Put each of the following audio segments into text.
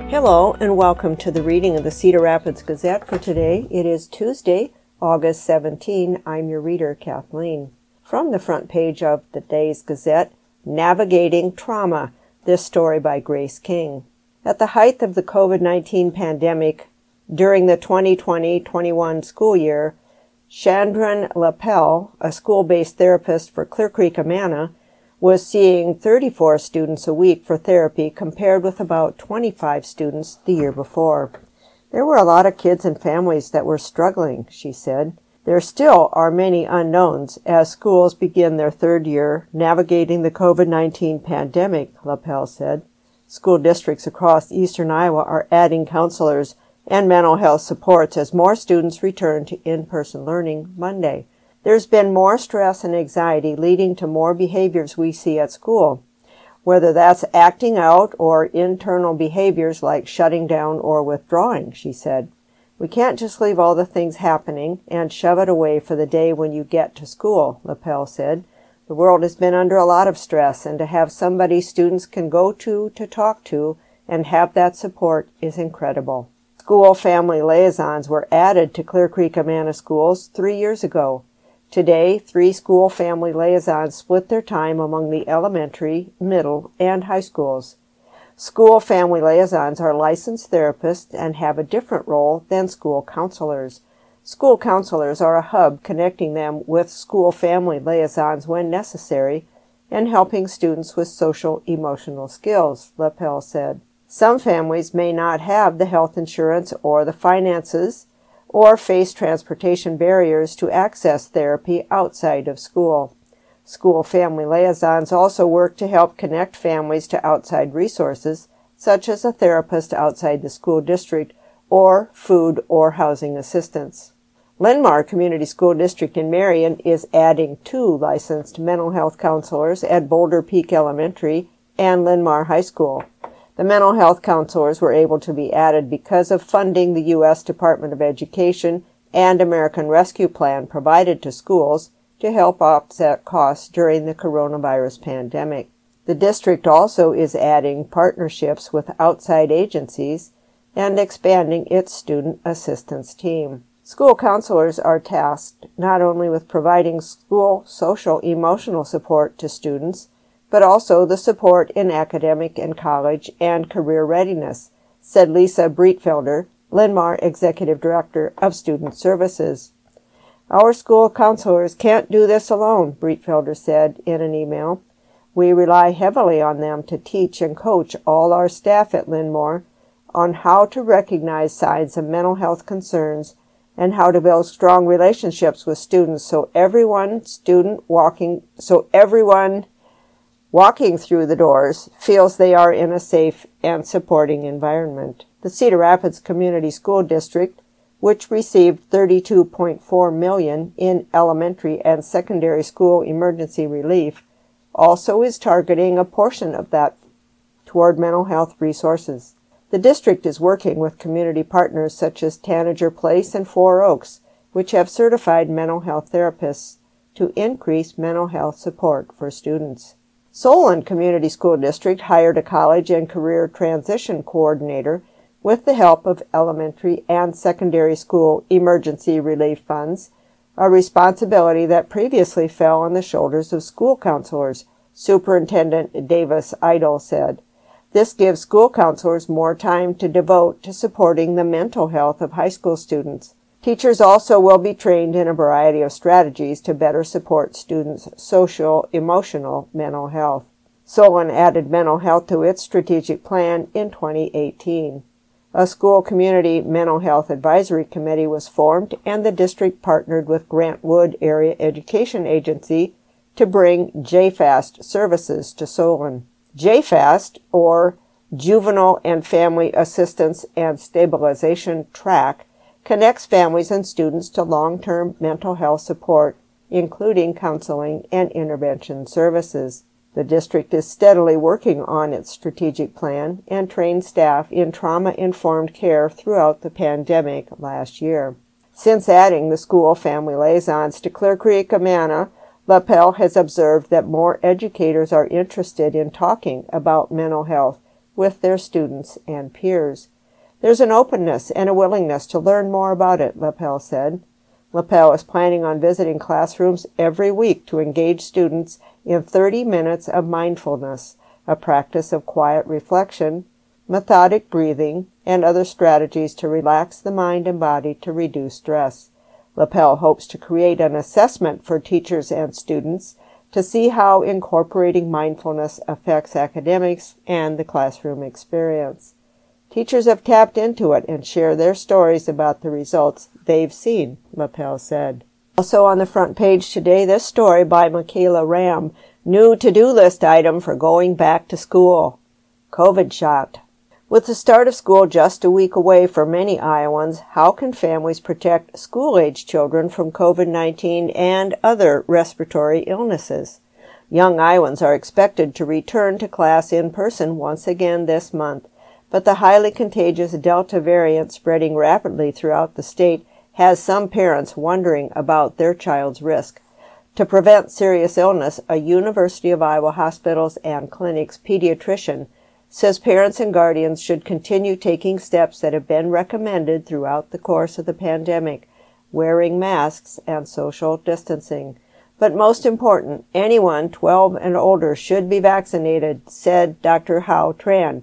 Hello and welcome to the reading of the Cedar Rapids Gazette for today. It is Tuesday, August 17. I'm your reader, Kathleen. From the front page of the day's Gazette, Navigating Trauma, this story by Grace King. At the height of the COVID-19 pandemic, during the 2020-21 school year, Chandran Lapel, a school-based therapist for Clear Creek Amana, was seeing 34 students a week for therapy compared with about 25 students the year before. There were a lot of kids and families that were struggling, she said. There still are many unknowns as schools begin their third year navigating the COVID-19 pandemic, Lapel said. School districts across eastern Iowa are adding counselors and mental health supports as more students return to in-person learning Monday. There's been more stress and anxiety leading to more behaviors we see at school, whether that's acting out or internal behaviors like shutting down or withdrawing, she said. We can't just leave all the things happening and shove it away for the day when you get to school, Lapel said. The world has been under a lot of stress, and to have somebody students can go to talk to and have that support is incredible. School family liaisons were added to Clear Creek Amana schools 3 years ago. Today, 3 school family liaisons split their time among the elementary, middle, and high schools. School family liaisons are licensed therapists and have a different role than school counselors. School counselors are a hub connecting them with school family liaisons when necessary and helping students with social emotional skills, Lapel said. Some families may not have the health insurance or the finances or face transportation barriers to access therapy outside of school. School family liaisons also work to help connect families to outside resources, such as a therapist outside the school district or food or housing assistance. Linn-Mar Community School District in Marion is adding 2 licensed mental health counselors at Boulder Peak Elementary and Linn-Mar High School. The mental health counselors were able to be added because of funding the U.S. Department of Education and American Rescue Plan provided to schools to help offset costs during the coronavirus pandemic. The district also is adding partnerships with outside agencies and expanding its student assistance team. School counselors are tasked not only with providing school social emotional support to students, but also the support in academic and college and career readiness, said Lisa Breitfelder, Linn-Mar Executive Director of Student Services. Our school counselors can't do this alone, Breitfelder said in an email. We rely heavily on them to teach and coach all our staff at Linn-Mar on how to recognize signs of mental health concerns and how to build strong relationships with students so everyone walking through the doors feels they are in a safe and supporting environment. The Cedar Rapids Community School District, which received $32.4 million in elementary and secondary school emergency relief, also is targeting a portion of that toward mental health resources. The district is working with community partners such as Tanager Place and 4 Oaks, which have certified mental health therapists to increase mental health support for students. Solon Community School District hired a college and career transition coordinator with the help of elementary and secondary school emergency relief funds, a responsibility that previously fell on the shoulders of school counselors, Superintendent Davis Idle said. This gives school counselors more time to devote to supporting the mental health of high school students. Teachers also will be trained in a variety of strategies to better support students' social, emotional, mental health. Solon added mental health to its strategic plan in 2018. A school community mental health advisory committee was formed, and the district partnered with Grant Wood Area Education Agency to bring JFAST services to Solon. JFAST, or Juvenile and Family Assistance and Stabilization Track, connects families and students to long-term mental health support, including counseling and intervention services. The district is steadily working on its strategic plan and trained staff in trauma-informed care throughout the pandemic last year. Since adding the school family liaisons to Clear Creek Amana, Lapel has observed that more educators are interested in talking about mental health with their students and peers. There's an openness and a willingness to learn more about it, Lapel said. Lapel is planning on visiting classrooms every week to engage students in 30 minutes of mindfulness, a practice of quiet reflection, methodic breathing, and other strategies to relax the mind and body to reduce stress. Lapel hopes to create an assessment for teachers and students to see how incorporating mindfulness affects academics and the classroom experience. Teachers have tapped into it and share their stories about the results they've seen, Lapel said. Also on the front page today, this story by Michaela Ram, new to-do list item for going back to school. COVID shot. With the start of school just a week away for many Iowans, how can families protect school-age children from COVID-19 and other respiratory illnesses? Young Iowans are expected to return to class in person once again this month, but the highly contagious Delta variant spreading rapidly throughout the state has some parents wondering about their child's risk. To prevent serious illness, a University of Iowa Hospitals and Clinics pediatrician says parents and guardians should continue taking steps that have been recommended throughout the course of the pandemic, wearing masks and social distancing. But most important, anyone 12 and older should be vaccinated, said Dr. Hao Tran,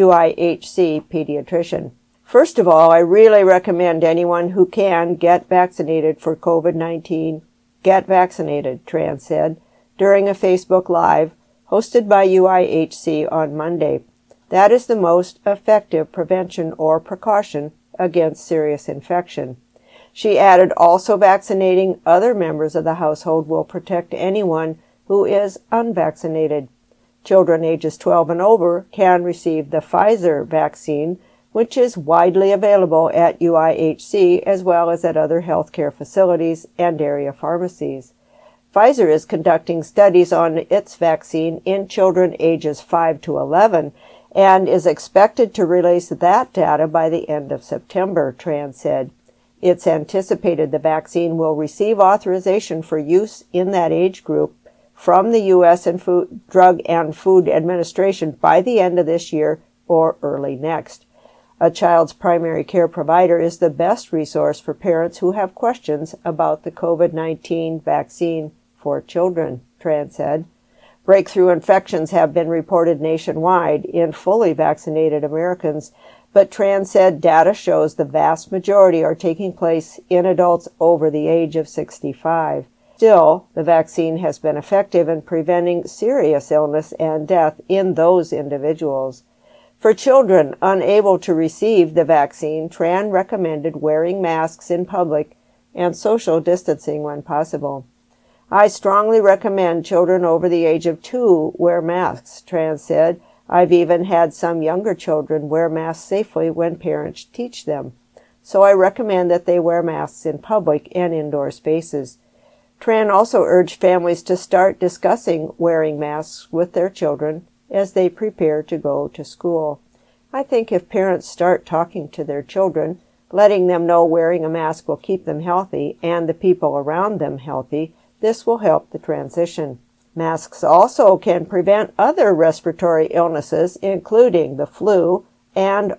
UIHC pediatrician. First of all, I really recommend anyone who can get vaccinated for COVID-19. Get vaccinated, Tran said, during a Facebook Live hosted by UIHC on Monday. That is the most effective prevention or precaution against serious infection. She added, also vaccinating other members of the household will protect anyone who is unvaccinated. Children ages 12 and over can receive the Pfizer vaccine, which is widely available at UIHC as well as at other healthcare facilities and area pharmacies. Pfizer is conducting studies on its vaccine in children ages 5 to 11 and is expected to release that data by the end of September, Tran said. It's anticipated the vaccine will receive authorization for use in that age group from the U.S. Drug and Food Administration by the end of this year or early next. A child's primary care provider is the best resource for parents who have questions about the COVID-19 vaccine for children, Tran said. Breakthrough infections have been reported nationwide in fully vaccinated Americans, but Tran said data shows the vast majority are taking place in adults over the age of 65. Still, the vaccine has been effective in preventing serious illness and death in those individuals. For children unable to receive the vaccine, Tran recommended wearing masks in public and social distancing when possible. I strongly recommend children over the age of 2 wear masks, Tran said. I've even had some younger children wear masks safely when parents teach them. So I recommend that they wear masks in public and indoor spaces. Tran also urged families to start discussing wearing masks with their children as they prepare to go to school. I think if parents start talking to their children, letting them know wearing a mask will keep them healthy and the people around them healthy, this will help the transition. Masks also can prevent other respiratory illnesses, including the flu and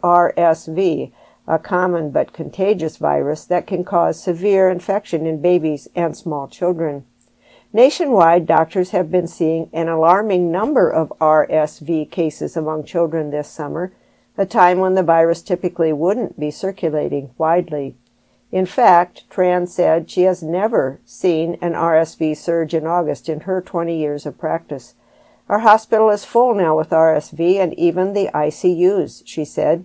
RSV, a common but contagious virus that can cause severe infection in babies and small children. Nationwide, doctors have been seeing an alarming number of RSV cases among children this summer, a time when the virus typically wouldn't be circulating widely. In fact, Tran said she has never seen an RSV surge in August in her 20 years of practice. Our hospital is full now with RSV and even the ICUs, she said.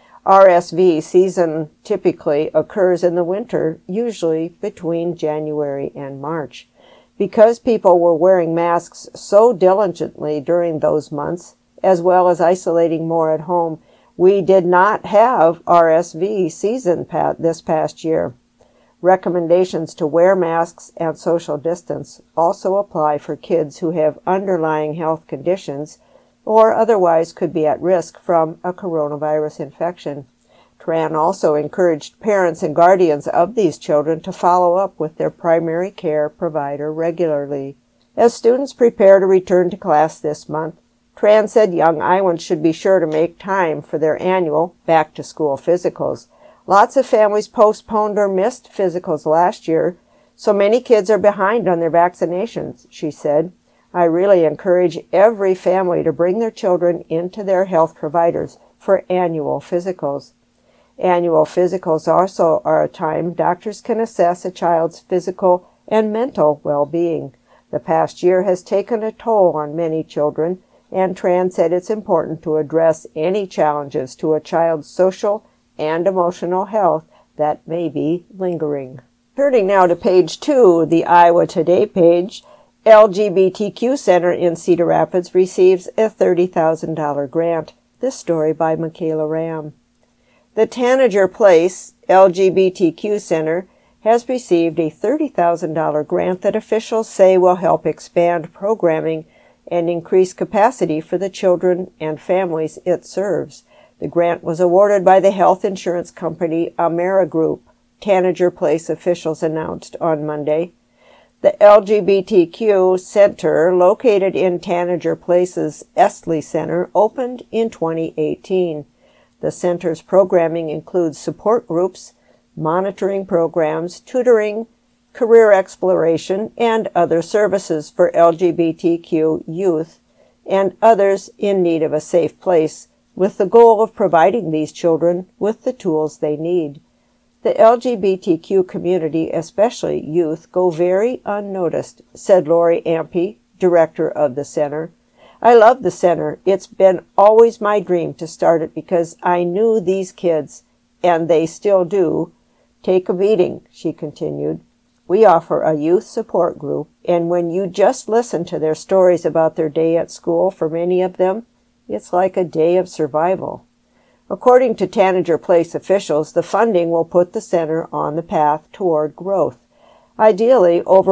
RSV season typically occurs in the winter, usually between January and March. Because people were wearing masks so diligently during those months, as well as isolating more at home, we did not have RSV season this past year. Recommendations to wear masks and social distance also apply for kids who have underlying health conditions or otherwise could be at risk from a coronavirus infection. Tran also encouraged parents and guardians of these children to follow up with their primary care provider regularly. As students prepare to return to class this month, Tran said young Iowans should be sure to make time for their annual back-to-school physicals. Lots of families postponed or missed physicals last year, so many kids are behind on their vaccinations, she said. I really encourage every family to bring their children into their health providers for annual physicals. Annual physicals also are a time doctors can assess a child's physical and mental well-being. The past year has taken a toll on many children, and Tran said it's important to address any challenges to a child's social and emotional health that may be lingering. Turning now to page 2, the Iowa Today page, LGBTQ Center in Cedar Rapids receives a $30,000 grant. This story by Michaela Ram. The Tanager Place LGBTQ Center has received a $30,000 grant that officials say will help expand programming and increase capacity for the children and families it serves. The grant was awarded by the health insurance company Amerigroup, Tanager Place officials announced on Monday. The LGBTQ Center, located in Tanager Place's Estley Center, opened in 2018. The center's programming includes support groups, monitoring programs, tutoring, career exploration, and other services for LGBTQ youth and others in need of a safe place, with the goal of providing these children with the tools they need. The LGBTQ community, especially youth, go very unnoticed, said Lori Ampe, director of the center. I love the center. It's been always my dream to start it because I knew these kids, and they still do. Take a meeting, she continued. We offer a youth support group, and when you just listen to their stories about their day at school, for many of them, it's like a day of survival. According to Tanager Place officials, the funding will put the center on the path toward growth. Ideally, over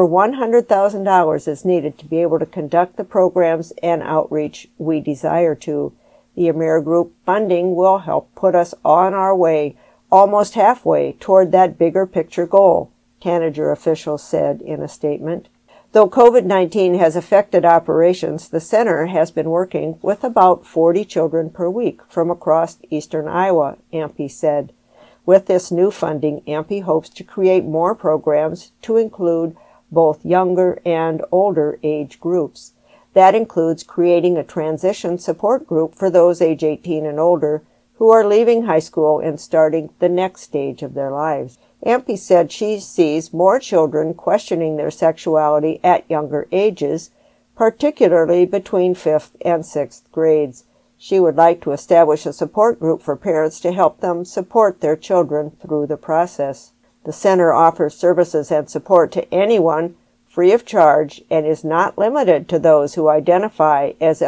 $100,000 is needed to be able to conduct the programs and outreach we desire to. The Amerigroup funding will help put us on our way, almost halfway, toward that bigger picture goal, Tanager officials said in a statement. Though COVID-19 has affected operations, the center has been working with about 40 children per week from across eastern Iowa, Ampe said. With this new funding, Ampe hopes to create more programs to include both younger and older age groups. That includes creating a transition support group for those age 18 and older who are leaving high school and starting the next stage of their lives. Ampe said she sees more children questioning their sexuality at younger ages, particularly between 5th and 6th grades. She would like to establish a support group for parents to help them support their children through the process. The center offers services and support to anyone free of charge and is not limited to those who identify as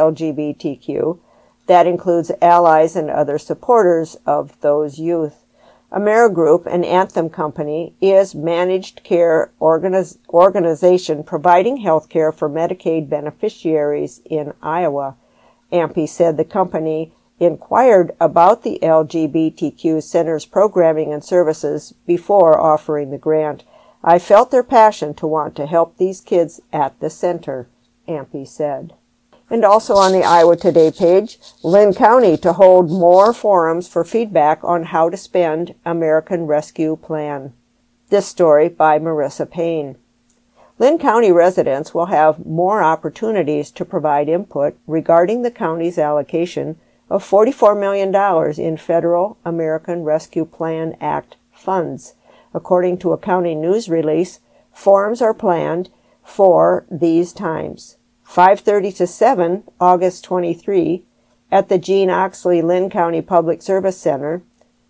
LGBTQ. That includes allies and other supporters of those youth. Amerigroup, an Anthem company, is managed care organization providing health care for Medicaid beneficiaries in Iowa. Ampe said the company inquired about the LGBTQ Center's programming and services before offering the grant. I felt their passion to want to help these kids at the center, Ampe said. And also on the Iowa Today page, Linn County to hold more forums for feedback on how to spend American Rescue Plan. This story by Marissa Payne. Linn County residents will have more opportunities to provide input regarding the county's allocation of $44 million in federal American Rescue Plan Act funds. According to a county news release, forums are planned for these times: 5:30 to 7, August 23, at the Gene Oxley Linn County Public Service Center,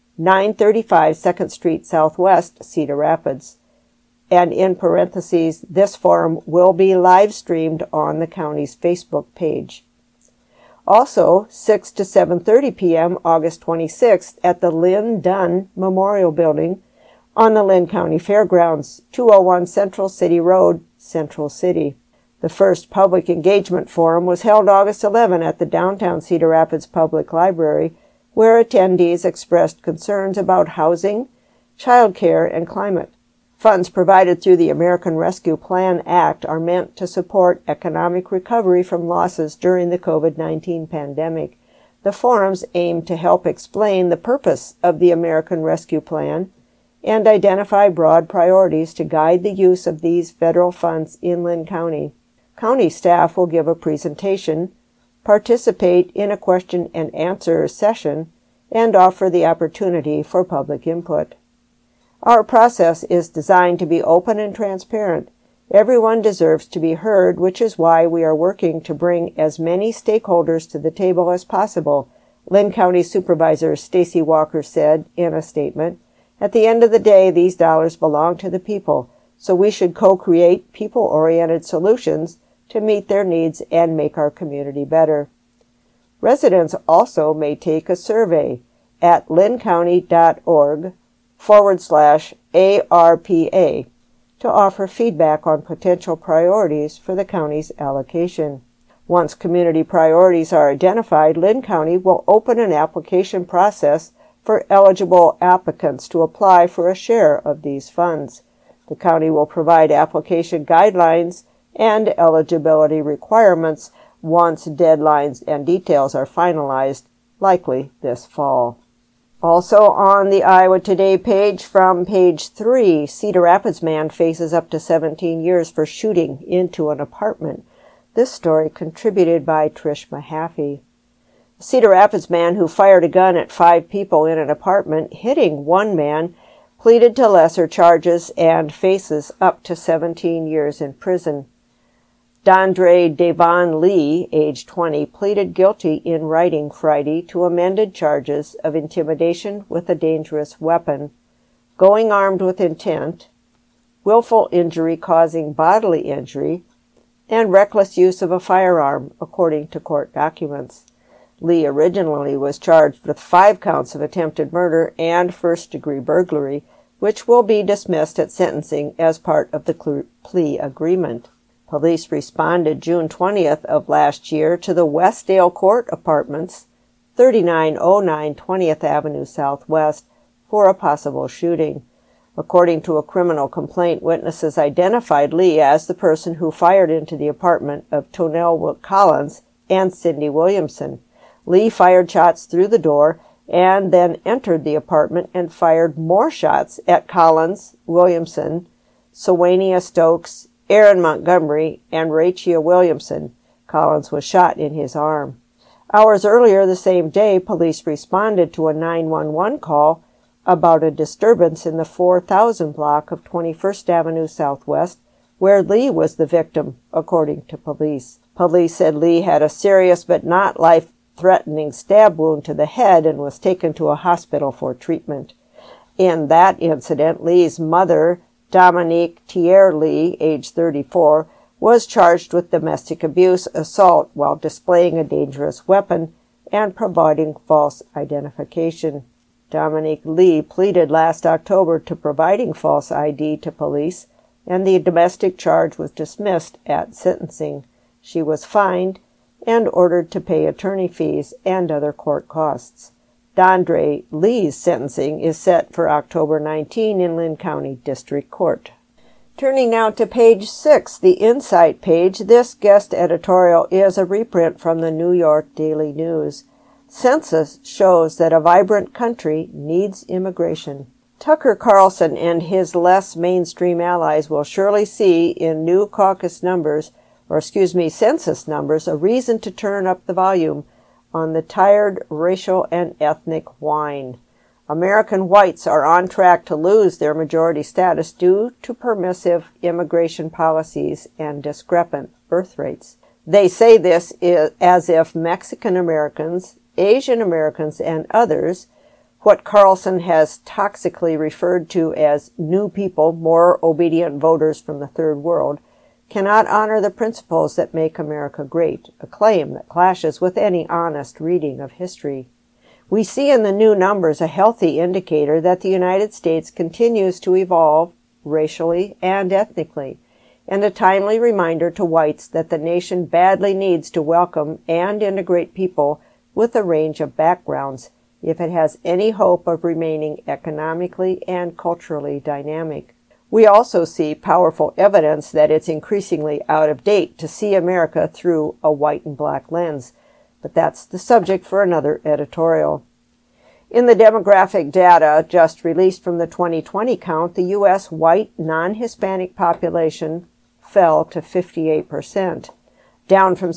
935 2nd Street Southwest, Cedar Rapids. And in parentheses, this forum will be live streamed on the county's Facebook page. Also, 6 to 7:30 p.m., August 26th, at the Lynn Dunn Memorial Building on the Linn County Fairgrounds, 201 Central City Road, Central City. The first public engagement forum was held August 11 at the downtown Cedar Rapids Public Library, where attendees expressed concerns about housing, child care, and climate. Funds provided through the American Rescue Plan Act are meant to support economic recovery from losses during the COVID-19 pandemic. The forums aim to help explain the purpose of the American Rescue Plan and identify broad priorities to guide the use of these federal funds in Linn County. County staff will give a presentation, participate in a question and answer session, and offer the opportunity for public input. Our process is designed to be open and transparent. Everyone deserves to be heard, which is why we are working to bring as many stakeholders to the table as possible, Linn County Supervisor Stacy Walker said in a statement. At the end of the day, these dollars belong to the people, so we should co-create people-oriented solutions to meet their needs and make our community better. Residents also may take a survey at linncounty.org/ARPA to offer feedback on potential priorities for the county's allocation. Once community priorities are identified, Linn County will open an application process for eligible applicants to apply for a share of these funds. The county will provide application guidelines and eligibility requirements once deadlines and details are finalized, likely this fall. Also on the Iowa Today page, from page 3, Cedar Rapids man faces up to 17 years for shooting into an apartment. This story contributed by Trish Mahaffey. A Cedar Rapids man who fired a gun at 5 people in an apartment, hitting one man, pleaded to lesser charges and faces up to 17 years in prison. Dondre Devon Lee, age 20, pleaded guilty in writing Friday to amended charges of intimidation with a dangerous weapon, going armed with intent, willful injury causing bodily injury, and reckless use of a firearm, according to court documents. Lee originally was charged with 5 counts of attempted murder and first-degree burglary, which will be dismissed at sentencing as part of the plea agreement. Police responded June 20th of last year to the Westdale Court Apartments, 3909 20th Avenue Southwest, for a possible shooting. According to a criminal complaint, witnesses identified Lee as the person who fired into the apartment of Tonell Collins and Cindy Williamson. Lee fired shots through the door and then entered the apartment and fired more shots at Collins, Williamson, Sawania Stokes, Aaron Montgomery, and Rachia Williamson. Collins was shot in his arm. Hours earlier the same day, police responded to a 911 call about a disturbance in the 4000 block of 21st Avenue Southwest, where Lee was the victim, according to police. Police said Lee had a serious but not life-threatening stab wound to the head and was taken to a hospital for treatment. In that incident, Lee's mother, Dominique Thier Lee, age 34, was charged with domestic abuse, assault while displaying a dangerous weapon, and providing false identification. Dominique Lee pleaded last October to providing false ID to police, and the domestic charge was dismissed at sentencing. She was fined and ordered to pay attorney fees and other court costs. Dondre Lee's sentencing is set for October 19 in Linn County District Court. Turning now to page 6, the Insight page, this guest editorial is a reprint from the New York Daily News. Census shows that a vibrant country needs immigration. Tucker Carlson and his less mainstream allies will surely see in new census numbers, a reason to turn up the volume on the tired racial and ethnic whine. American whites are on track to lose their majority status due to permissive immigration policies and discrepant birth rates. They say this as if Mexican Americans, Asian Americans, and others, what Carlson has toxically referred to as new people, more obedient voters from the third world, cannot honor the principles that make America great, a claim that clashes with any honest reading of history. We see in the new numbers a healthy indicator that the United States continues to evolve racially and ethnically, and a timely reminder to whites that the nation badly needs to welcome and integrate people with a range of backgrounds if it has any hope of remaining economically and culturally dynamic. We also see powerful evidence that it's increasingly out of date to see America through a white and black lens, but that's the subject for another editorial. In the demographic data just released from the 2020 count, the U.S. white non-Hispanic population fell to 58%, down from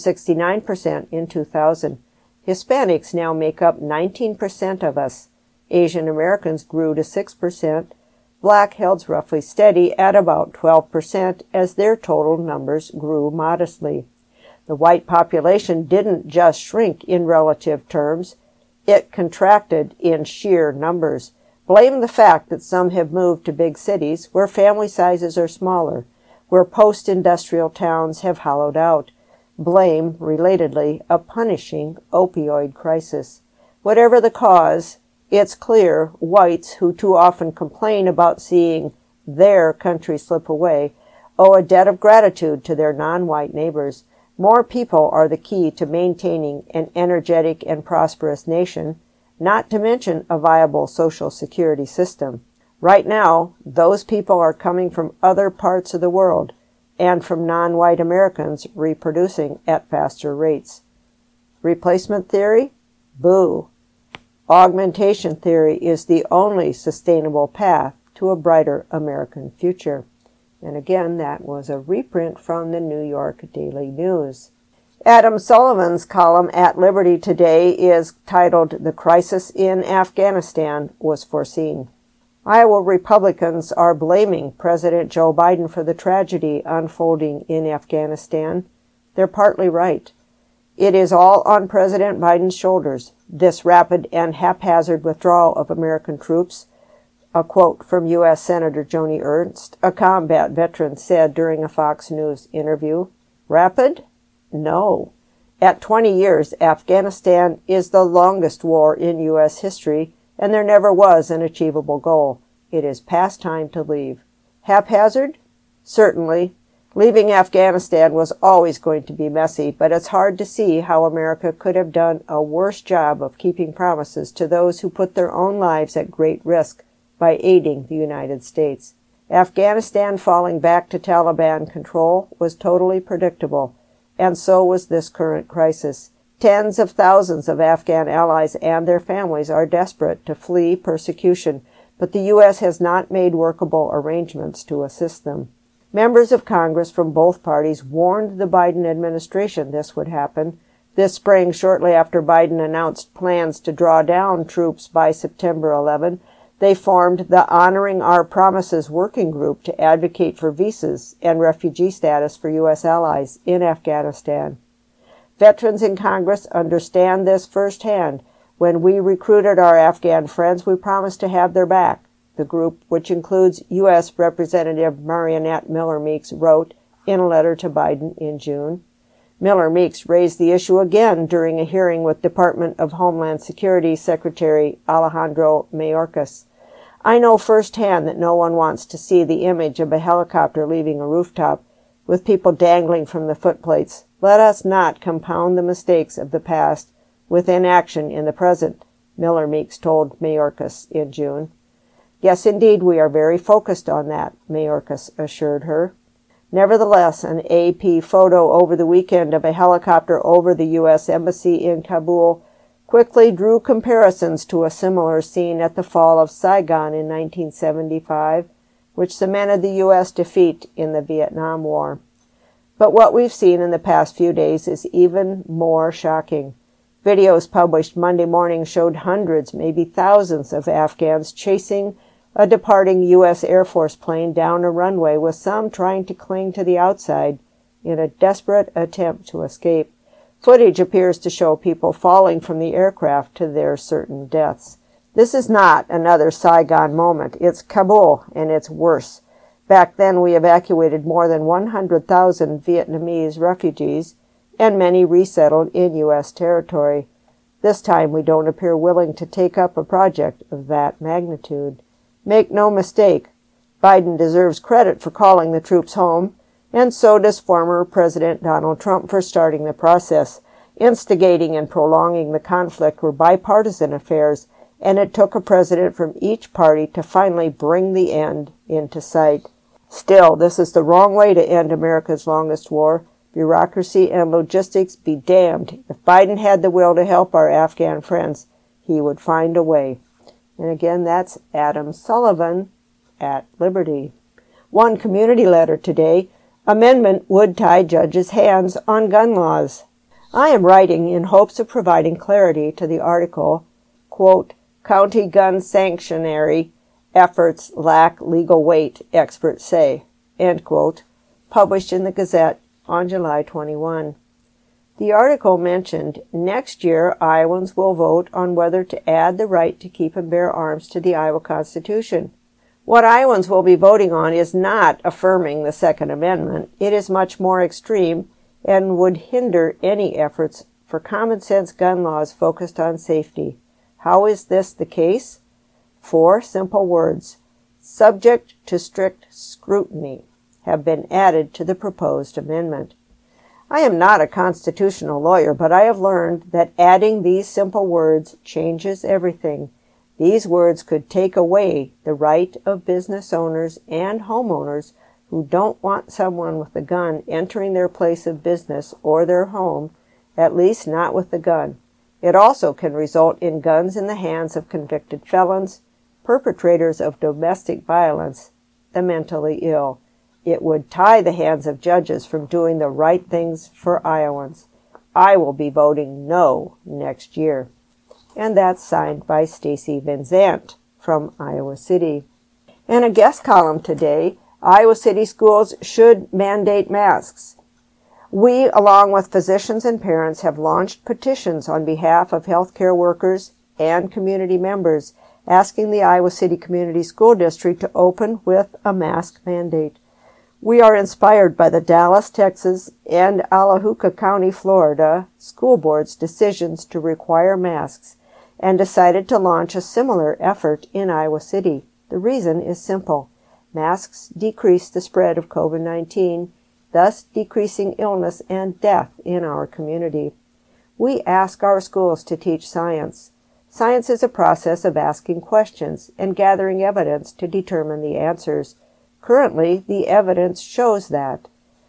69% in 2000. Hispanics now make up 19% of us. Asian Americans grew to 6%. Black held roughly steady at about 12% as their total numbers grew modestly. The white population didn't just shrink in relative terms, it contracted in sheer numbers. Blame the fact that some have moved to big cities where family sizes are smaller, where post-industrial towns have hollowed out. Blame, relatedly, a punishing opioid crisis. Whatever the cause, it's clear whites who too often complain about seeing their country slip away owe a debt of gratitude to their non-white neighbors. More people are the key to maintaining an energetic and prosperous nation, not to mention a viable social security system. Right now, those people are coming from other parts of the world and from non-white Americans reproducing at faster rates. Replacement theory? Boo. Augmentation theory is the only sustainable path to a brighter American future. And again, that was a reprint from the New York Daily News. Adam Sullivan's column at Liberty today is titled, "The Crisis in Afghanistan Was Foreseen." Iowa Republicans are blaming President Joe Biden for the tragedy unfolding in Afghanistan. They're partly right. It is all on President Biden's shoulders, this rapid and haphazard withdrawal of American troops. A quote from U.S. Senator Joni Ernst, a combat veteran, said during a Fox News interview, "Rapid? No. At 20 years, Afghanistan is the longest war in U.S. history, and there never was an achievable goal. It is past time to leave. Haphazard? Certainly. Leaving Afghanistan was always going to be messy, but it's hard to see how America could have done a worse job of keeping promises to those who put their own lives at great risk by aiding the United States. Afghanistan falling back to Taliban control was totally predictable, and so was this current crisis. Tens of thousands of Afghan allies and their families are desperate to flee persecution, but the U.S. has not made workable arrangements to assist them. Members of Congress from both parties warned the Biden administration this would happen. This spring, shortly after Biden announced plans to draw down troops by September 11, they formed the Honoring Our Promises Working Group to advocate for visas and refugee status for U.S. allies in Afghanistan. Veterans in Congress understand this firsthand. When we recruited our Afghan friends, we promised to have their back. The group, which includes U.S. Representative Marionette Miller Meeks, wrote in a letter to Biden in June. Miller Meeks raised the issue again during a hearing with Department of Homeland Security Secretary Alejandro Mayorkas. I know firsthand that no one wants to see the image of a helicopter leaving a rooftop with people dangling from the footplates. Let us not compound the mistakes of the past with inaction in the present, Miller Meeks told Mayorkas in June. Yes, indeed, we are very focused on that, Mayorkas assured her. Nevertheless, an AP photo over the weekend of a helicopter over the U.S. Embassy in Kabul quickly drew comparisons to a similar scene at the fall of Saigon in 1975, which cemented the U.S. defeat in the Vietnam War. But what we've seen in the past few days is even more shocking. Videos published Monday morning showed hundreds, maybe thousands of Afghans chasing a departing U.S. Air Force plane down a runway, with some trying to cling to the outside in a desperate attempt to escape. Footage appears to show people falling from the aircraft to their certain deaths. This is not another Saigon moment. It's Kabul, and it's worse. Back then, we evacuated more than 100,000 Vietnamese refugees, and many resettled in U.S. territory. This time, we don't appear willing to take up a project of that magnitude. Make no mistake, Biden deserves credit for calling the troops home, and so does former President Donald Trump for starting the process. Instigating and prolonging the conflict were bipartisan affairs, and it took a president from each party to finally bring the end into sight. Still, this is the wrong way to end America's longest war. Bureaucracy and logistics be damned. If Biden had the will to help our Afghan friends, he would find a way. And again, that's Adam Sullivan at Liberty. One community letter today. Amendment would tie judges' hands on gun laws. I am writing in hopes of providing clarity to the article, quote, County gun sanctuary efforts lack legal weight, experts say, end quote, published in the Gazette on July 21. The article mentioned next year Iowans will vote on whether to add the right to keep and bear arms to the Iowa Constitution. What Iowans will be voting on is not affirming the Second Amendment. It is much more extreme and would hinder any efforts for common sense gun laws focused on safety. How is this the case? 4 simple words, subject to strict scrutiny, have been added to the proposed amendment. I am not a constitutional lawyer, but I have learned that adding these simple words changes everything. These words could take away the right of business owners and homeowners who don't want someone with a gun entering their place of business or their home, at least not with the gun. It also can result in guns in the hands of convicted felons, perpetrators of domestic violence, the mentally ill. It would tie the hands of judges from doing the right things for Iowans. I will be voting no next year. And that's signed by Stacy Van Zandt from Iowa City. And a guest column today, Iowa City schools should mandate masks. We, along with physicians and parents, have launched petitions on behalf of healthcare workers and community members asking the Iowa City Community School District to open with a mask mandate. We are inspired by the Dallas, Texas, and Alahuca County, Florida, school boards' decisions to require masks and decided to launch a similar effort in Iowa City. The reason is simple. Masks decrease the spread of COVID-19, thus decreasing illness and death in our community. We ask our schools to teach science. Science is a process of asking questions and gathering evidence to determine the answers. Currently, the evidence shows that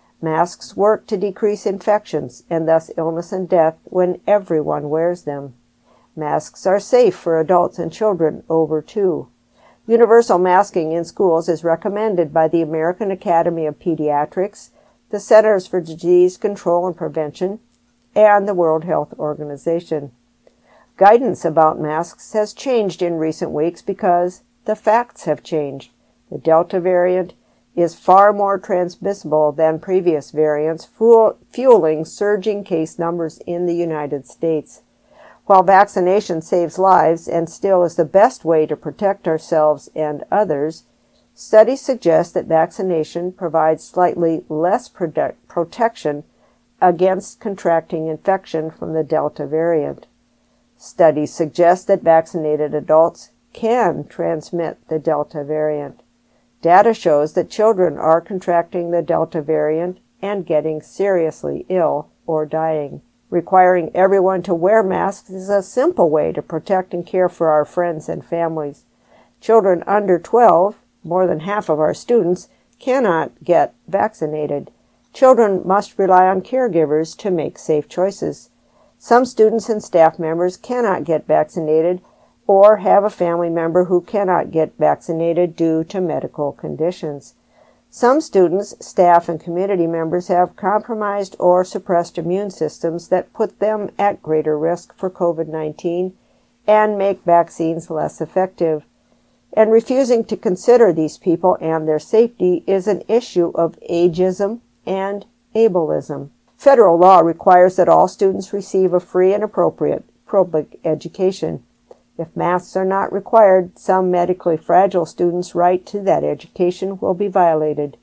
masks work to decrease infections and thus illness and death when everyone wears them. Masks are safe for adults and children over 2. Universal masking in schools is recommended by the American Academy of Pediatrics, the Centers for Disease Control and Prevention, and the World Health Organization. Guidance about masks has changed in recent weeks because the facts have changed. The Delta variant is far more transmissible than previous variants, fueling surging case numbers in the United States. While vaccination saves lives and still is the best way to protect ourselves and others, studies suggest that vaccination provides slightly less protection against contracting infection from the Delta variant. Studies suggest that vaccinated adults can transmit the Delta variant. Data shows that children are contracting the Delta variant and getting seriously ill or dying. Requiring everyone to wear masks is a simple way to protect and care for our friends and families. Children under 12, more than half of our students, cannot get vaccinated. Children must rely on caregivers to make safe choices. Some students and staff members cannot get vaccinated or have a family member who cannot get vaccinated due to medical conditions. Some students, staff, and community members have compromised or suppressed immune systems that put them at greater risk for COVID-19 and make vaccines less effective. And refusing to consider these people and their safety is an issue of ageism and ableism. Federal law requires that all students receive a free and appropriate public education. If masks are not required, some medically fragile students' right to that education will be violated.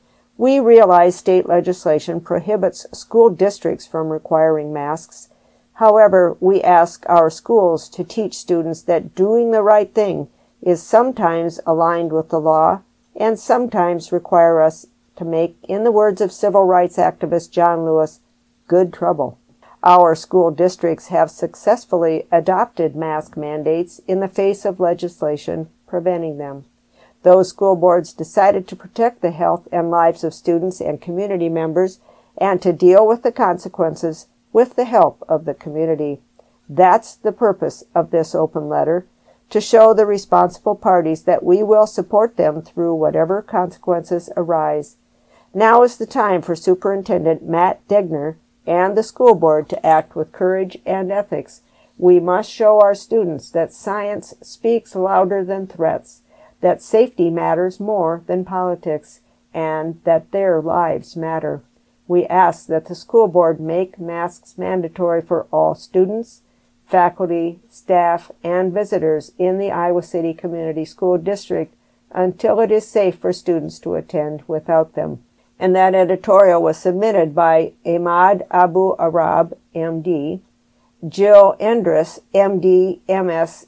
We realize state legislation prohibits school districts from requiring masks. However, we ask our schools to teach students that doing the right thing is sometimes aligned with the law and sometimes require us to make, in the words of civil rights activist John Lewis, good trouble. Our school districts have successfully adopted mask mandates in the face of legislation preventing them. Those school boards decided to protect the health and lives of students and community members and to deal with the consequences with the help of the community. That's the purpose of this open letter, to show the responsible parties that we will support them through whatever consequences arise. Now is the time for Superintendent Matt Degner and the school board to act with courage and ethics. We must show our students that science speaks louder than threats, that safety matters more than politics, and that their lives matter. We ask that the school board make masks mandatory for all students, faculty, staff, and visitors in the Iowa City Community School District until it is safe for students to attend without them. And that editorial was submitted by Ahmad Abu Arab, MD, Jill Endress, MD, MS,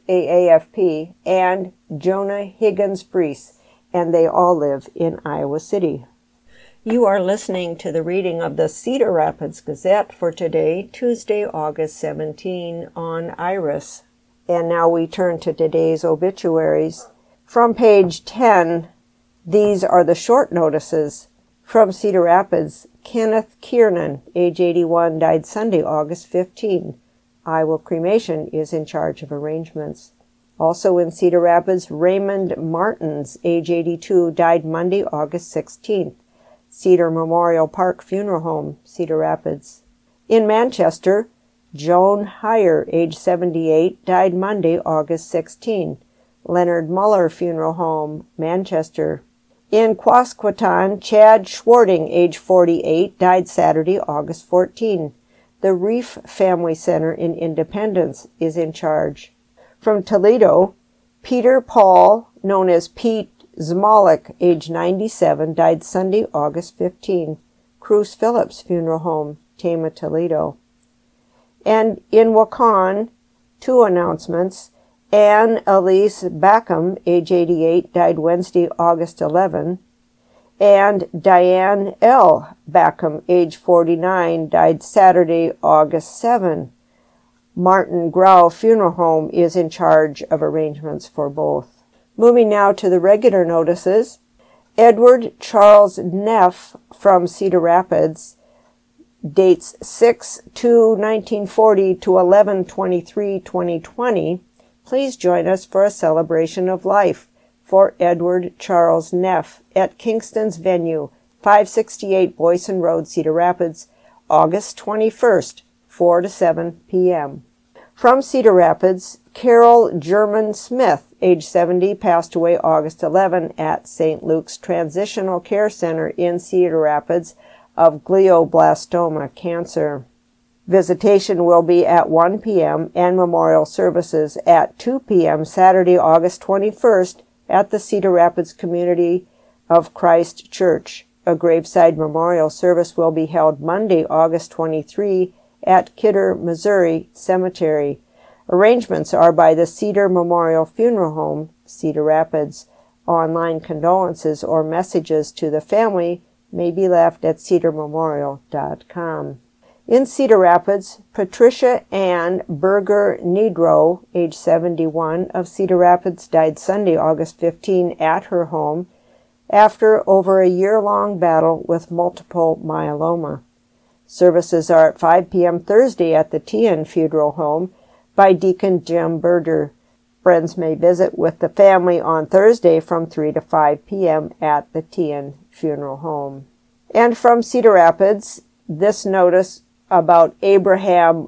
FAAFP, and Jonah Higgins-Brees, and they all live in Iowa City. You are listening to the reading of the Cedar Rapids Gazette for today, Tuesday, August 17, on Iris. And now we turn to today's obituaries. From page 10, these are the short notices. From Cedar Rapids, Kenneth Kiernan, age 81, died Sunday, August 15. Iowa Cremation is in charge of arrangements. Also in Cedar Rapids, Raymond Martins, age 82, died Monday, August 16. Cedar Memorial Park Funeral Home, Cedar Rapids. In Manchester, Joan Heyer, age 78, died Monday, August 16. Leonard Muller Funeral Home, Manchester. In Quasqueton, Chad Schwarting, age 48, died Saturday, August 14. The Reef Family Center in Independence is in charge. From Toledo, Peter Paul, known as Pete Zmalik, age 97, died Sunday, August 15. Cruz Phillips Funeral Home, Tama, Toledo. And in Waukon, two announcements. Anne Elise Backham, age 88, died Wednesday, August 11. And Diane L. Backham, age 49, died Saturday, August 7. Martin Grau Funeral Home is in charge of arrangements for both. Moving now to the regular notices. Edward Charles Neff from Cedar Rapids, dates 6/2/1940 to 11/23/2020. Please join us for a celebration of life for Edward Charles Neff at Kingston's venue, 568 Boyson Road, Cedar Rapids, August 21st, 4 to 7 p.m. From Cedar Rapids, Carol German Smith, age 70, passed away August 11 at St. Luke's Transitional Care Center in Cedar Rapids of glioblastoma cancer. Visitation will be at 1 p.m. and memorial services at 2 p.m. Saturday, August 21st at the Cedar Rapids Community of Christ Church. A graveside memorial service will be held Monday, August 23 at Kidder, Missouri Cemetery. Arrangements are by the Cedar Memorial Funeral Home, Cedar Rapids. Online condolences or messages to the family may be left at cedarmemorial.com. In Cedar Rapids, Patricia Ann Berger Nedrow, age 71, of Cedar Rapids, died Sunday, August 15, at her home after over a year-long battle with multiple myeloma. Services are at 5 p.m. Thursday at the Tian Funeral Home by Deacon Jim Berger. Friends may visit with the family on Thursday from 3 to 5 p.m. at the Tian Funeral Home. And from Cedar Rapids, this notice about Abraham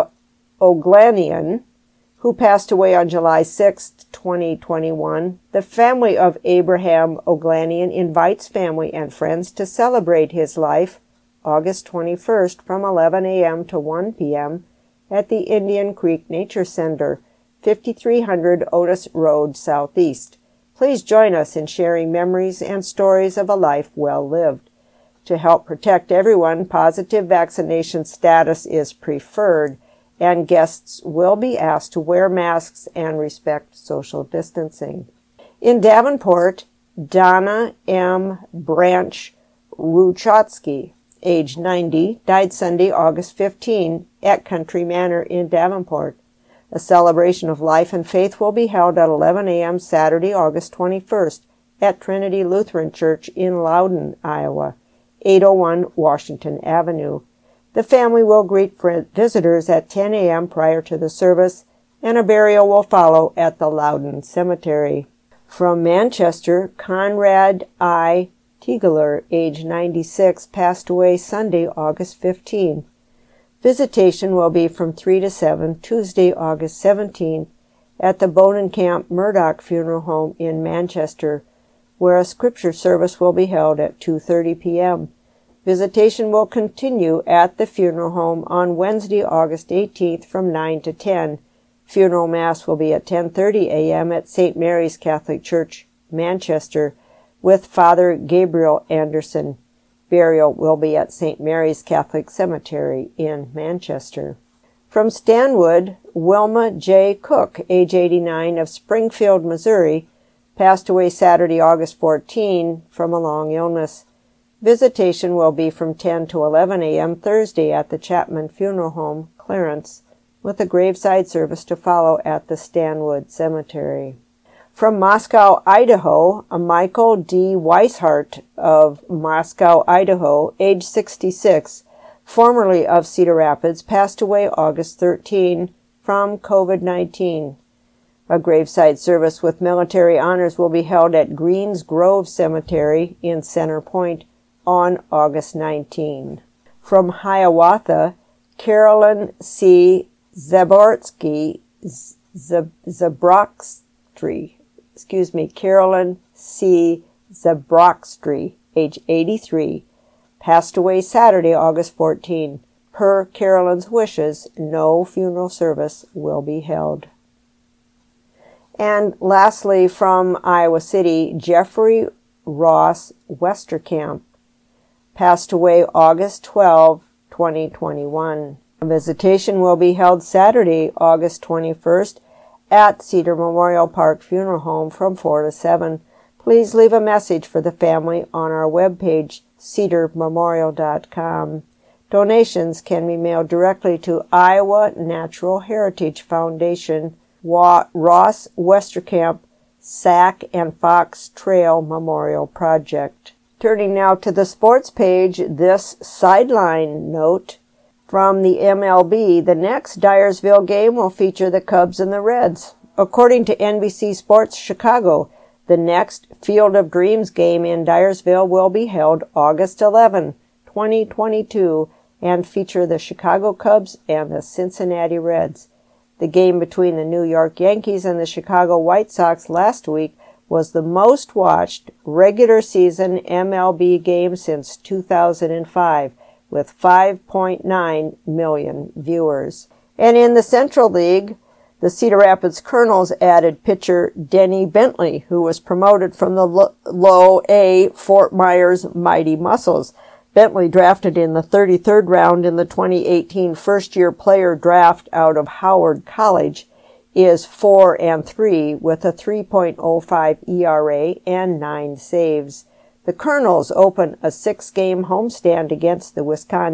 Oglanian, who passed away on July 6, 2021. The family of Abraham Oglanian invites family and friends to celebrate his life August 21st from 11 a.m. to 1 p.m. at the Indian Creek Nature Center, 5300 Otis Road, Southeast. Please join us in sharing memories and stories of a life well lived. To help protect everyone, positive vaccination status is preferred, and guests will be asked to wear masks and respect social distancing. In Davenport, Donna M. Branch Ruchotsky, age 90, died Sunday, August 15, at Country Manor in Davenport. A celebration of life and faith will be held at 11 a.m. Saturday, August 21st at Trinity Lutheran Church in Loudon, Iowa, 801 Washington Avenue. The family will greet visitors at 10 a.m. prior to the service, and a burial will follow at the Loudon Cemetery. From Manchester, Conrad I. Tegeler, age 96, passed away Sunday, August 15. Visitation will be from 3 to 7, Tuesday, August 17th, at the Bonenkamp Murdoch Funeral Home in Manchester, where a scripture service will be held at 2:30 p.m. Visitation will continue at the funeral home on Wednesday, August 18th from 9 to 10. Funeral Mass will be at 10:30 a.m. at St. Mary's Catholic Church, Manchester, with Father Gabriel Anderson. Burial will be at St. Mary's Catholic Cemetery in Manchester. From Stanwood, Wilma J. Cook, age 89, of Springfield, Missouri, passed away Saturday, August 14, from a long illness. Visitation will be from 10 to 11 a.m. Thursday at the Chapman Funeral Home, Clarence, with a graveside service to follow at the Stanwood Cemetery. From Moscow, Idaho, a Michael D. Weishart of Moscow, Idaho, age 66, formerly of Cedar Rapids, passed away August 13 from COVID-19. A graveside service with military honors will be held at Greens Grove Cemetery in Center Point on August 19. From Hiawatha, Carolyn C. Carolyn C. Zabrockstry, age 83, passed away Saturday, August 14. Per Carolyn's wishes, no funeral service will be held. And lastly, from Iowa City, Jeffrey Ross Westerkamp passed away August 12, 2021. A visitation will be held Saturday, August 21st, at Cedar Memorial Park Funeral Home from 4 to 7. Please leave a message for the family on our webpage, cedarmemorial.com. Donations can be mailed directly to Iowa Natural Heritage Foundation, Ross Westerkamp Sac and Fox Trail Memorial Project. Turning now to the sports page, this sideline note. From the MLB, the next Dyersville game will feature the Cubs and the Reds. According to NBC Sports Chicago, the next Field of Dreams game in Dyersville will be held August 11, 2022, and feature the Chicago Cubs and the Cincinnati Reds. The game between the New York Yankees and the Chicago White Sox last week was the most watched regular season MLB game since 2005. With 5.9 million viewers. And in the Central League, the Cedar Rapids Colonels added pitcher Denny Bentley, who was promoted from the Low A Fort Myers Mighty Mussels. Bentley, drafted in the 33rd round in the 2018 first-year player draft out of Howard College, is 4-3 with a 3.05 ERA and 9 saves. The Colonels open a 6-game homestand against the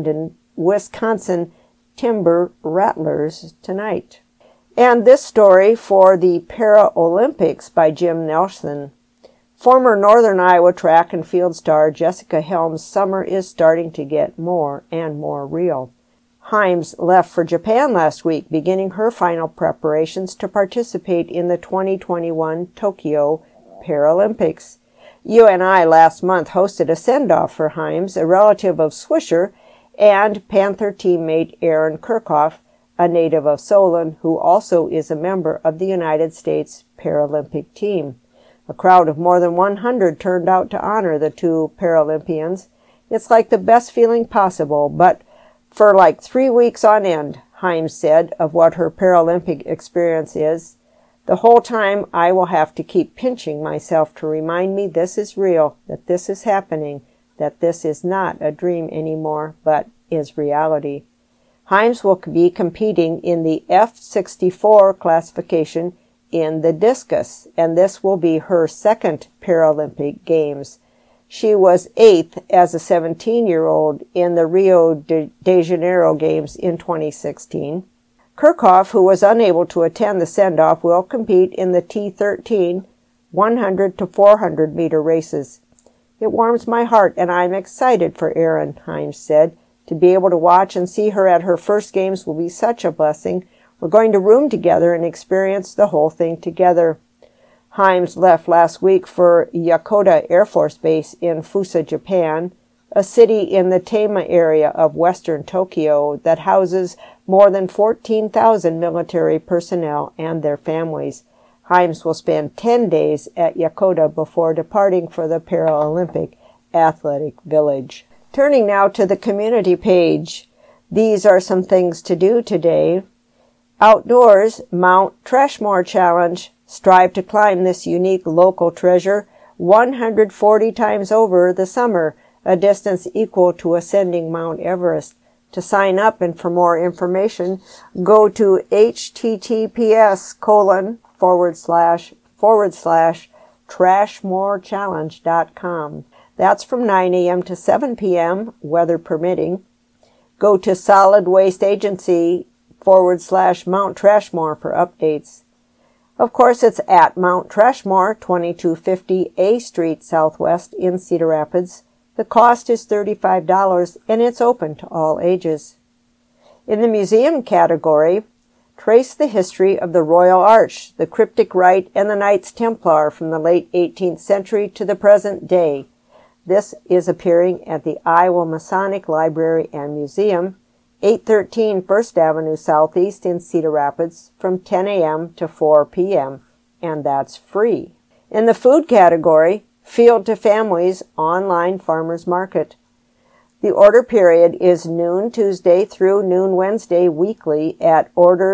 Wisconsin Timber Rattlers tonight. And this story for the Paralympics by Jim Nelson. Former Northern Iowa track and field star Jessica Helm's summer is starting to get more and more real. Himes left for Japan last week, beginning her final preparations to participate in the 2021 Tokyo Paralympics. UNI last month hosted a send-off for Himes, a relative of Swisher, and Panther teammate Aaron Kirchhoff, a native of Solon, who also is a member of the United States Paralympic team. A crowd of more than 100 turned out to honor the two Paralympians. It's like the best feeling possible, but for like 3 weeks on end, Himes said of what her Paralympic experience is. The whole time I will have to keep pinching myself to remind me this is real, that this is happening, that this is not a dream anymore, but is reality. Himes will be competing in the F64 classification in the discus, and this will be her second Paralympic Games. She was 8th as a 17-year-old in the Rio de Janeiro Games in 2016. Kirchhoff, who was unable to attend the send-off, will compete in the T13 100 to 400 meter races. It warms my heart, and I'm excited for Erin, Himes said. To be able to watch and see her at her first games will be such a blessing. We're going to room together and experience the whole thing together. Himes left last week for Yokota Air Force Base in Fusa, Japan, a city in the Tama area of western Tokyo that houses more than 14,000 military personnel and their families. Himes will spend 10 days at Yokota before departing for the Paralympic Athletic Village. Turning now to the community page. These are some things to do today. Outdoors, Mount Trashmore Challenge. Strive to climb this unique local treasure 140 times over the summer, a distance equal to ascending Mount Everest. To sign up and for more information, go to https://trashmorechallenge.com. That's from 9 a.m. to 7 p.m., weather permitting. Go to Solid Waste Agency /Mount Trashmore for updates. Of course, it's at Mount Trashmore, 2250 A Street Southwest in Cedar Rapids. The cost is $35, and it's open to all ages. In the museum category, trace the history of the Royal Arch, the Cryptic Rite, and the Knights Templar from the late 18th century to the present day. This is appearing at the Iowa Masonic Library and Museum, 813 First Avenue Southeast in Cedar Rapids, from 10 a.m. to 4 p.m., and that's free. In the food category, Field to Families Online Farmers Market. The order period is noon Tuesday through noon Wednesday weekly at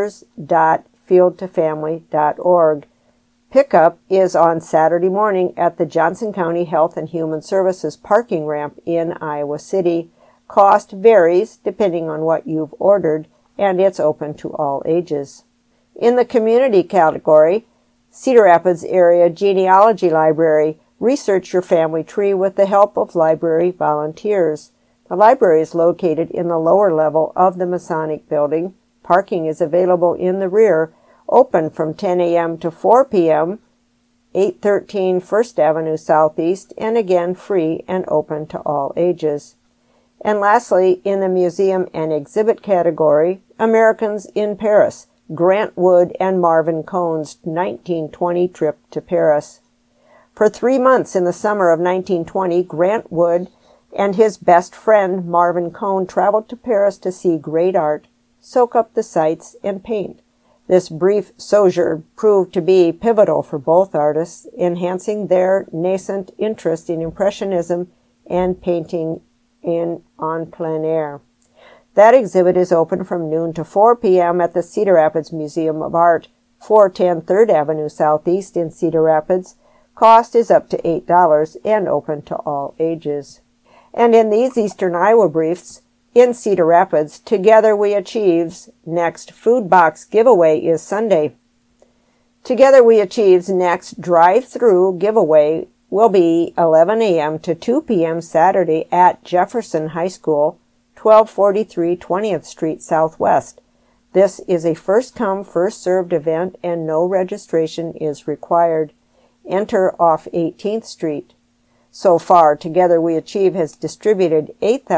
orders.fieldtofamily.org. Pickup is on Saturday morning at the Johnson County Health and Human Services parking ramp in Iowa City. Cost varies depending on what you've ordered, and it's open to all ages. In the community category, Cedar Rapids Area Genealogy Library. Research your family tree with the help of library volunteers. The library is located in the lower level of the Masonic Building. Parking is available in the rear, open from 10 a.m. to 4 p.m., 813 First Avenue Southeast, and again free and open to all ages. And lastly, in the museum and exhibit category, Americans in Paris, Grant Wood and Marvin Cohn's 1920 trip to Paris. For 3 months in the summer of 1920, Grant Wood and his best friend Marvin Cohn traveled to Paris to see great art, soak up the sights, and paint. This brief sojourn proved to be pivotal for both artists, enhancing their nascent interest in Impressionism and painting on plein air. That exhibit is open from noon to 4 p.m. at the Cedar Rapids Museum of Art, 410 3rd Avenue Southeast in Cedar Rapids. Cost is up to $8 and open to all ages. And in these Eastern Iowa briefs, in Cedar Rapids, Together We Achieve's next food box giveaway is Sunday. Together We Achieve's next drive-through giveaway will be 11 a.m. to 2 p.m. Saturday at Jefferson High School, 1243 20th Street Southwest. This is a first-come, first-served event, and no registration is required. Enter off 18th Street. So far, Together We Achieve has distributed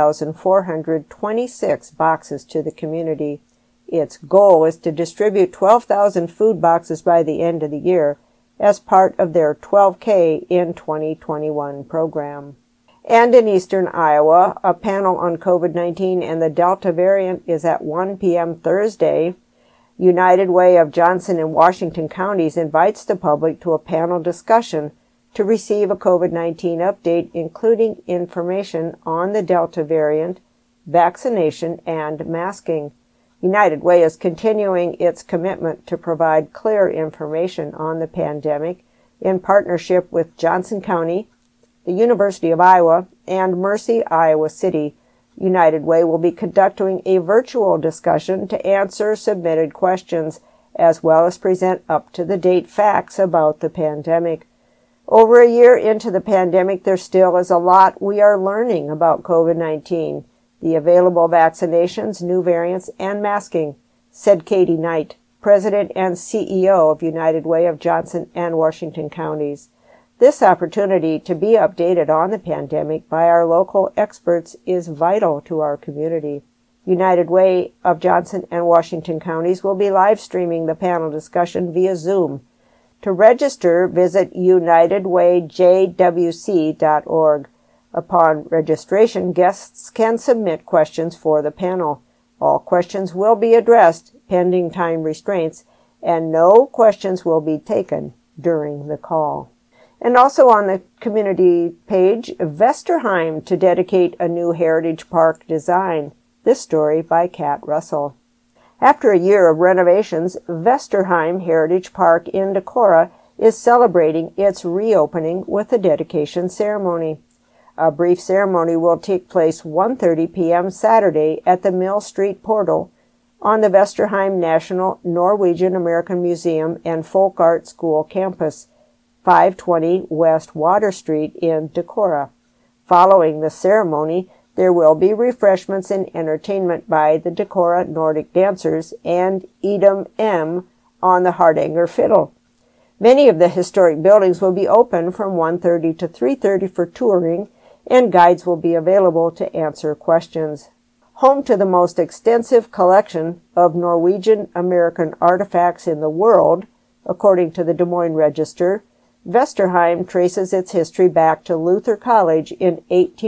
8,426 boxes to the community. Its goal is to distribute 12,000 food boxes by the end of the year as part of their 12K in 2021 program. And in Eastern Iowa, a panel on COVID-19 and the Delta variant is at 1 p.m. Thursday. United Way of Johnson and Washington counties invites the public to a panel discussion to receive a COVID-19 update, including information on the Delta variant, vaccination, and masking. United Way is continuing its commitment to provide clear information on the pandemic in partnership with Johnson County, the University of Iowa, and Mercy, Iowa City. United Way will be conducting a virtual discussion to answer submitted questions, as well as present up-to-the-date facts about the pandemic. Over a year into the pandemic, there still is a lot we are learning about COVID-19, the available vaccinations, new variants, and masking. said Katie Knight, President and CEO of United Way of Johnson and Washington Counties. This opportunity to be updated on the pandemic by our local experts is vital to our community. United Way of Johnson and Washington Counties will be live streaming the panel discussion via Zoom. To register, visit unitedwayjwc.org. Upon registration, guests can submit questions for the panel. All questions will be addressed, pending time restraints, and no questions will be taken during the call. And also on the community page, Vesterheim to dedicate a new heritage park design. This story by Kat Russell. After a year of renovations, Vesterheim Heritage Park in Decorah is celebrating its reopening with a dedication ceremony. A brief ceremony will take place 1:30 p.m. Saturday at the Mill Street Portal on the Vesterheim National Norwegian American Museum and Folk Art School campus, 520 West Water Street in Decorah. Following the ceremony, there will be refreshments and entertainment by the Decorah Nordic Dancers and Edom M. on the Hardanger Fiddle. Many of the historic buildings will be open from 1:30 to 3:30 for touring, and guides will be available to answer questions. Home to the most extensive collection of Norwegian American artifacts in the world, according to the Des Moines Register, Vesterheim traces its history back to Luther College in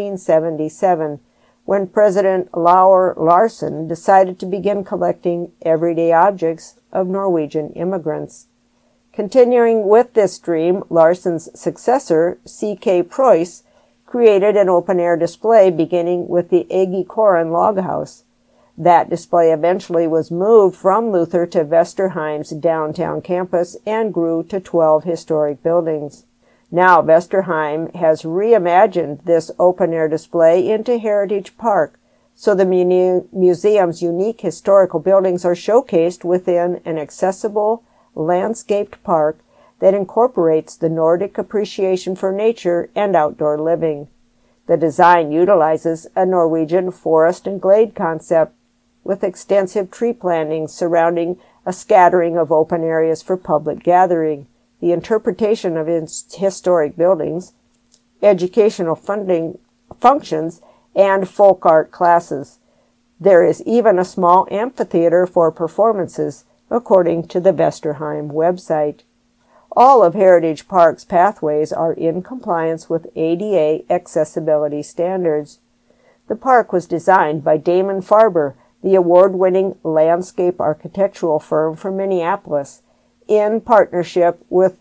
1877, when President Lauer Larsen decided to begin collecting everyday objects of Norwegian immigrants. Continuing with this dream, Larsen's successor, C.K. Preuss, created an open-air display beginning with the Eggikoren log house. That display eventually was moved from Luther to Vesterheim's downtown campus and grew to 12 historic buildings. Now Vesterheim has reimagined this open-air display into Heritage Park, so the museum's unique historical buildings are showcased within an accessible, landscaped park that incorporates the Nordic appreciation for nature and outdoor living. The design utilizes a Norwegian forest and glade concept, with extensive tree plantings surrounding a scattering of open areas for public gathering, the interpretation of historic buildings, educational funding functions, and folk art classes. There is even a small amphitheater for performances, according to the Vesterheim website. All of Heritage Park's pathways are in compliance with ADA accessibility standards. The park was designed by Damon Farber, the award-winning landscape architectural firm from Minneapolis, in partnership with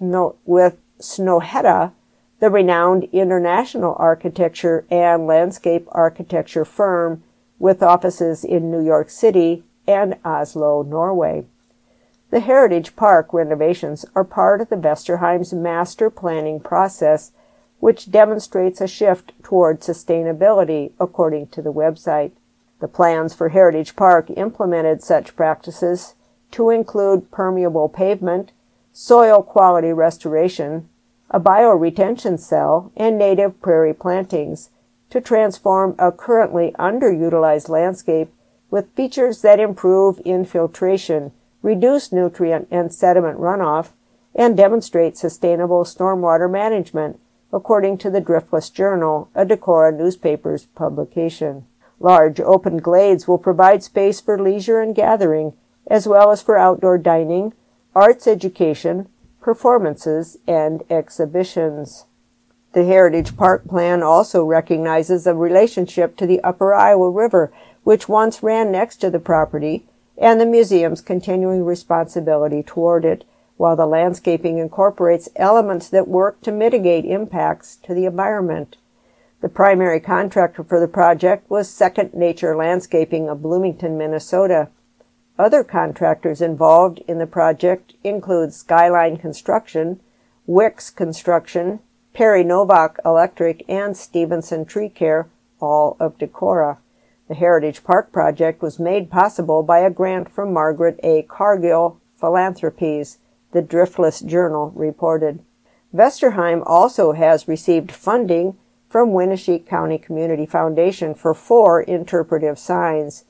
Snøhetta, the renowned international architecture and landscape architecture firm with offices in New York City and Oslo, Norway. The Heritage Park renovations are part of the Vesterheim's master planning process, which demonstrates a shift toward sustainability, according to the website. The plans for Heritage Park implemented such practices to include permeable pavement, soil quality restoration, a bioretention cell, and native prairie plantings to transform a currently underutilized landscape with features that improve infiltration, reduce nutrient and sediment runoff, and demonstrate sustainable stormwater management, according to the Driftless Journal, a Decorah newspaper's publication. Large open glades will provide space for leisure and gathering, as well as for outdoor dining, arts education, performances, and exhibitions. The Heritage Park Plan also recognizes a relationship to the Upper Iowa River, which once ran next to the property, and the museum's continuing responsibility toward it, while the landscaping incorporates elements that work to mitigate impacts to the environment. The primary contractor for the project was Second Nature Landscaping of Bloomington, Minnesota. Other contractors involved in the project include Skyline Construction, Wicks Construction, Perry Novak Electric, and Stevenson Tree Care, all of Decorah. The Heritage Park project was made possible by a grant from Margaret A. Cargill Philanthropies, the Driftless Journal reported. Vesterheim also has received funding from Winneshiek County Community Foundation for 4 interpretive signs.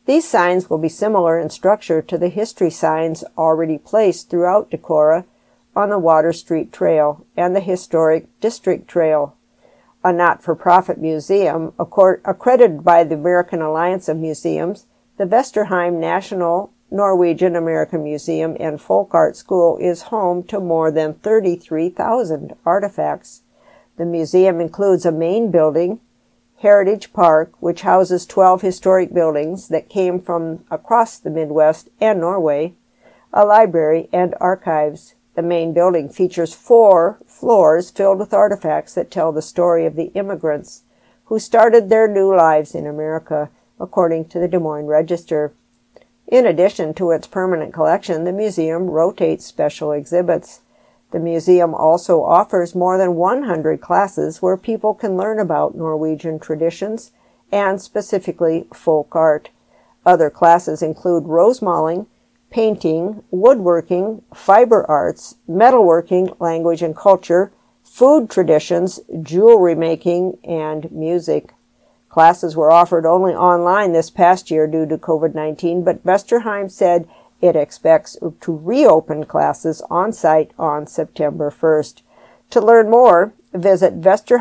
These signs will be similar in structure to the history signs already placed throughout Decorah on the Water Street Trail and the Historic District Trail. A not-for-profit museum accredited by the American Alliance of Museums, the Vesterheim National Norwegian American Museum and Folk Art School is home to more than 33,000 artifacts. The museum includes a main building, Heritage Park, which houses 12 historic buildings that came from across the Midwest and Norway, a library, and archives. The main building features 4 floors filled with artifacts that tell the story of the immigrants who started their new lives in America, according to the Des Moines Register. In addition to its permanent collection, the museum rotates special exhibits. The museum also offers more than 100 classes where people can learn about Norwegian traditions and specifically folk art. Other classes include rosemalling, painting, woodworking, fiber arts, metalworking, language and culture, food traditions, jewelry making, and music. Classes were offered only online this past year due to COVID-19, but Vesterheim said it expects to reopen classes on-site on September 1st. To learn more, visit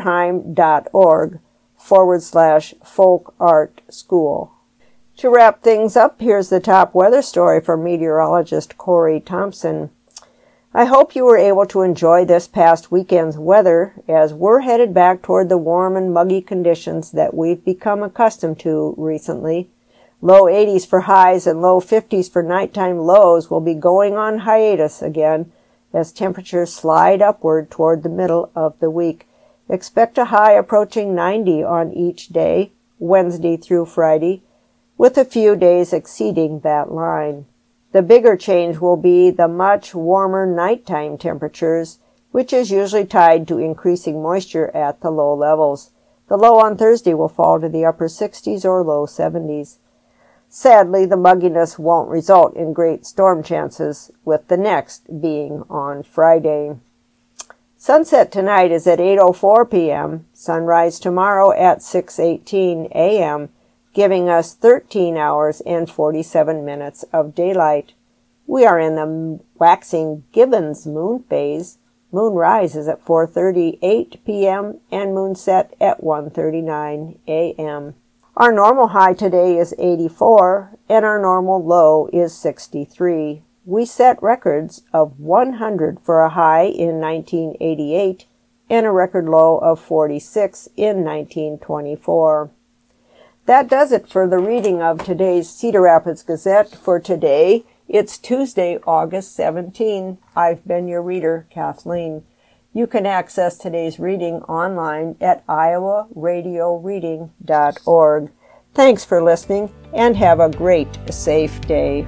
vesterheim.org/folk art school. To wrap things up, here's the top weather story from meteorologist Corey Thompson. I hope you were able to enjoy this past weekend's weather as we're headed back toward the warm and muggy conditions that we've become accustomed to recently. Low 80s for highs and low 50s for nighttime lows will be going on hiatus again as temperatures slide upward toward the middle of the week. Expect a high approaching 90 on each day, Wednesday through Friday, with a few days exceeding that line. The bigger change will be the much warmer nighttime temperatures, which is usually tied to increasing moisture at the low levels. The low on Thursday will fall to the upper 60s or low 70s. Sadly, the mugginess won't result in great storm chances, with the next being on Friday. Sunset tonight is at 8:04 p.m., sunrise tomorrow at 6:18 a.m., giving us 13 hours and 47 minutes of daylight. We are in the waxing Gibbons moon phase. Moonrise is at 4:38 p.m. and moonset at 1:39 a.m. Our normal high today is 84 and our normal low is 63. We set records of 100 for a high in 1988 and a record low of 46 in 1924. That does it for the reading of today's Cedar Rapids Gazette for today. It's Tuesday, August 17. I've been your reader, Kathleen. You can access today's reading online at iowaradioreading.org. Thanks for listening and have a great, safe day.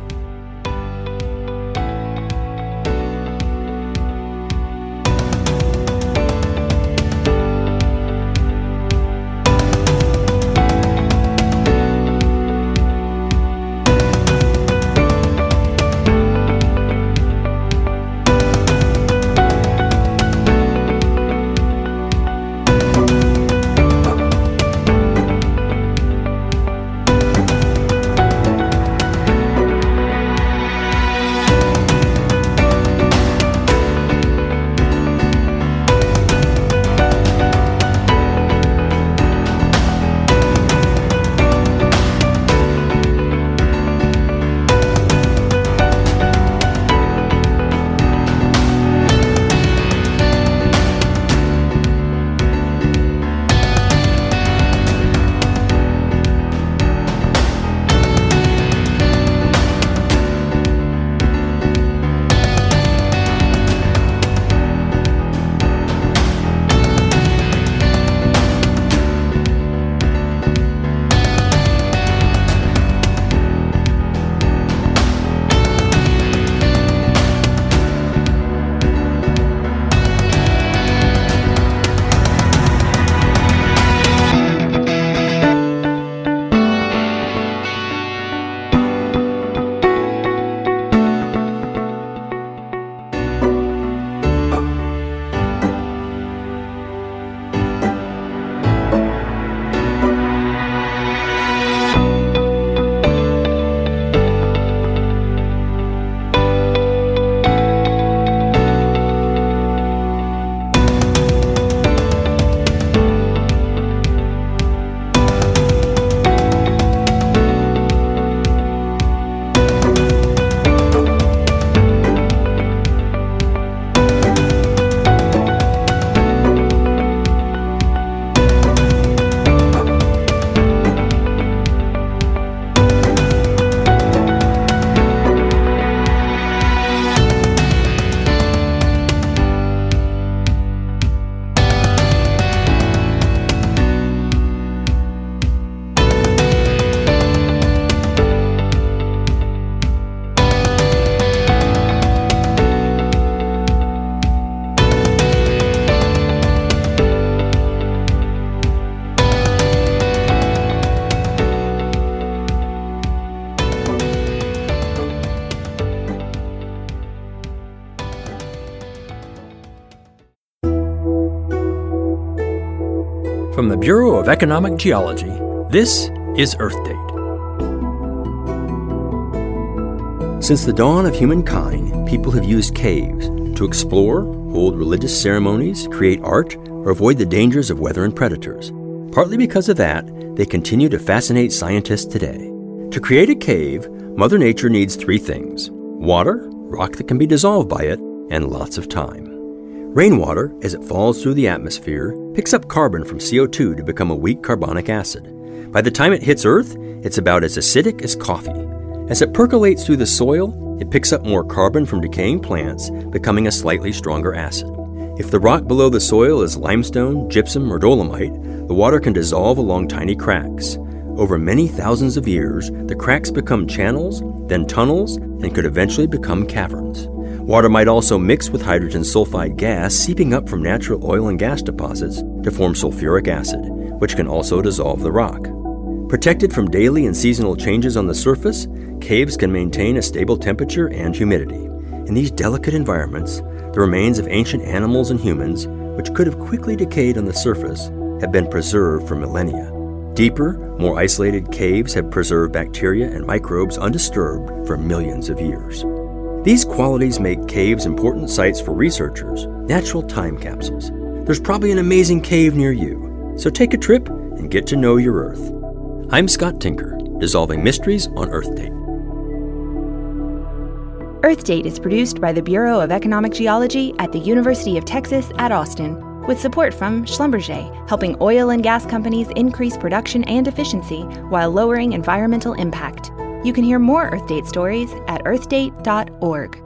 From the Bureau of Economic Geology, this is Earth Date. Since the dawn of humankind, people have used caves to explore, hold religious ceremonies, create art, or avoid the dangers of weather and predators. Partly because of that, they continue to fascinate scientists today. To create a cave, Mother Nature needs three things: water, rock that can be dissolved by it, and lots of time. Rainwater, as it falls through the atmosphere, picks up carbon from CO2 to become a weak carbonic acid. By the time it hits Earth, it's about as acidic as coffee. As it percolates through the soil, it picks up more carbon from decaying plants, becoming a slightly stronger acid. If the rock below the soil is limestone, gypsum, or dolomite, the water can dissolve along tiny cracks. Over many thousands of years, the cracks become channels, then tunnels, and could eventually become caverns. Water might also mix with hydrogen sulfide gas seeping up from natural oil and gas deposits to form sulfuric acid, which can also dissolve the rock. Protected from daily and seasonal changes on the surface, caves can maintain a stable temperature and humidity. In these delicate environments, the remains of ancient animals and humans, which could have quickly decayed on the surface, have been preserved for millennia. Deeper, more isolated caves have preserved bacteria and microbes undisturbed for millions of years. These qualities make caves important sites for researchers, natural time capsules. There's probably an amazing cave near you, so take a trip and get to know your Earth. I'm Scott Tinker, dissolving mysteries on Earth Date. Earth Date is produced by the Bureau of Economic Geology at the University of Texas at Austin, with support from Schlumberger, helping oil and gas companies increase production and efficiency while lowering environmental impact. You can hear more Earth Date stories at earthdate.org.